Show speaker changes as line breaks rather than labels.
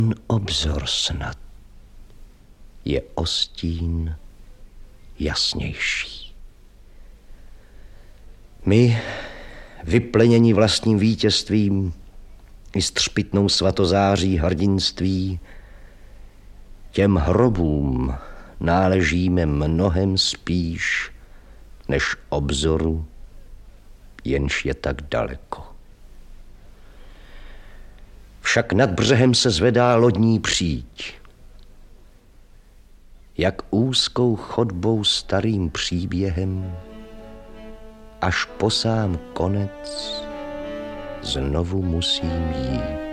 Obzor snad je o stín jasnější. My, vyplenění vlastním vítězstvím i střpitnou svatozáří hrdinství, těm hrobům náležíme mnohem spíš než obzoru, jenž je tak daleko. Však nad břehem se zvedá lodní příď. Jak úzkou chodbou starým příběhem, až po sám konec znovu musím jít.